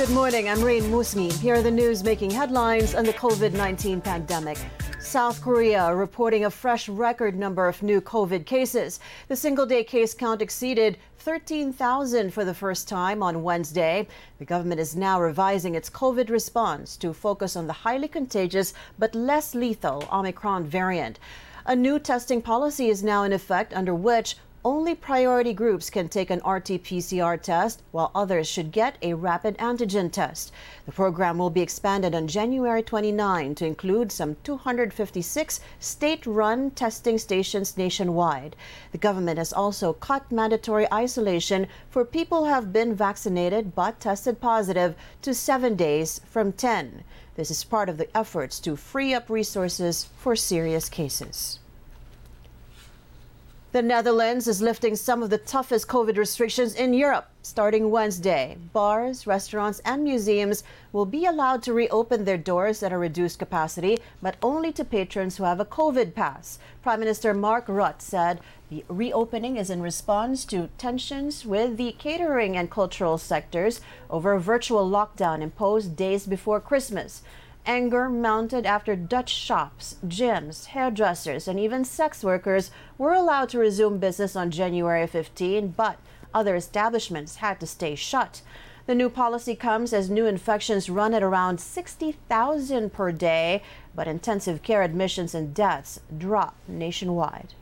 Good morning, I'm Rain Musni. Here are the news making headlines on the COVID-19 pandemic. South Korea reporting a fresh record number of new COVID cases. The single-day case count exceeded 13,000 for the first time on Wednesday. The government is now revising its COVID response to focus on the highly contagious but less lethal Omicron variant. A new testing policy is now in effect under which only priority groups can take an RT-PCR test, while others should get a rapid antigen test. The program will be expanded on January 29 to include some 256 state-run testing stations nationwide. The government has also cut mandatory isolation for people who have been vaccinated but tested positive to 7 days from 10. This is part of the efforts to free up resources for serious cases. The Netherlands is lifting some of the toughest COVID restrictions in Europe. Starting Wednesday, bars, restaurants, and museums will be allowed to reopen their doors at a reduced capacity, but only to patrons who have a COVID pass. Prime Minister Mark Rutte said the reopening is in response to tensions with the catering and cultural sectors over a virtual lockdown imposed days before Christmas. Anger mounted after Dutch shops, gyms, hairdressers, and even sex workers were allowed to resume business on January 15, but other establishments had to stay shut. The new policy comes as new infections run at around 60,000 per day, but intensive care admissions and deaths drop nationwide.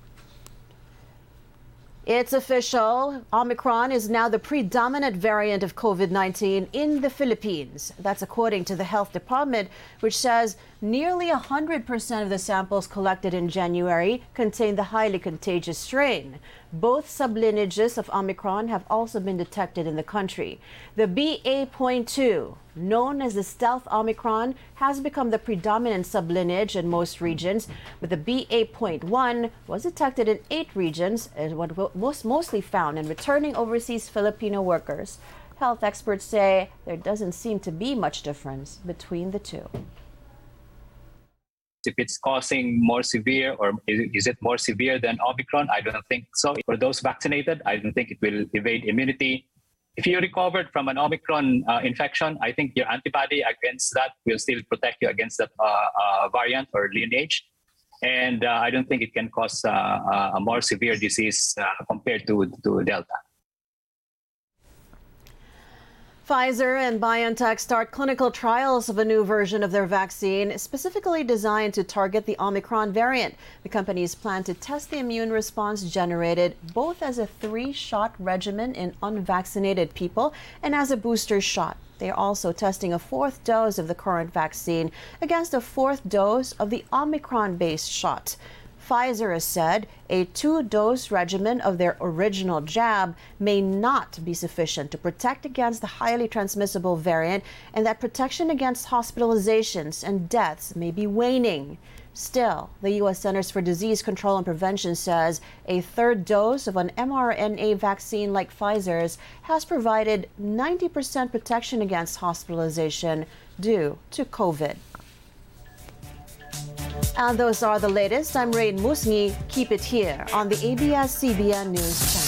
It's official. Omicron is now the predominant variant of COVID-19 in the Philippines. That's according to the Health Department, which says nearly 100% of the samples collected in January contain the highly contagious strain. Both sublineages of Omicron have also been detected in the country. The BA.2, known as the stealth Omicron, has become the predominant sublineage in most regions, but the BA.1 was detected in 8 regions and was mostly found in returning overseas Filipino workers. Health experts say there doesn't seem to be much difference between the two. If it's causing more severe, or is it more severe than Omicron? I don't think so. For those vaccinated, I don't think it will evade immunity. If you recovered from an Omicron infection, I think your antibody against that will still protect you against that variant or lineage. And I don't think it can cause a more severe disease compared to Delta. Pfizer and BioNTech start clinical trials of a new version of their vaccine specifically designed to target the Omicron variant. The companies plan to test the immune response generated both as a 3-shot regimen in unvaccinated people and as a booster shot. They are also testing a 4th dose of the current vaccine against a 4th dose of the Omicron-based shot. Pfizer has said a 2-dose regimen of their original jab may not be sufficient to protect against the highly transmissible variant, and that protection against hospitalizations and deaths may be waning. Still, the U.S. Centers for Disease Control and Prevention says a 3rd dose of an mRNA vaccine like Pfizer's has provided 90% protection against hospitalization due to COVID. And those are the latest. I'm Rain Musni. Keep it here on the ABS-CBN News Channel.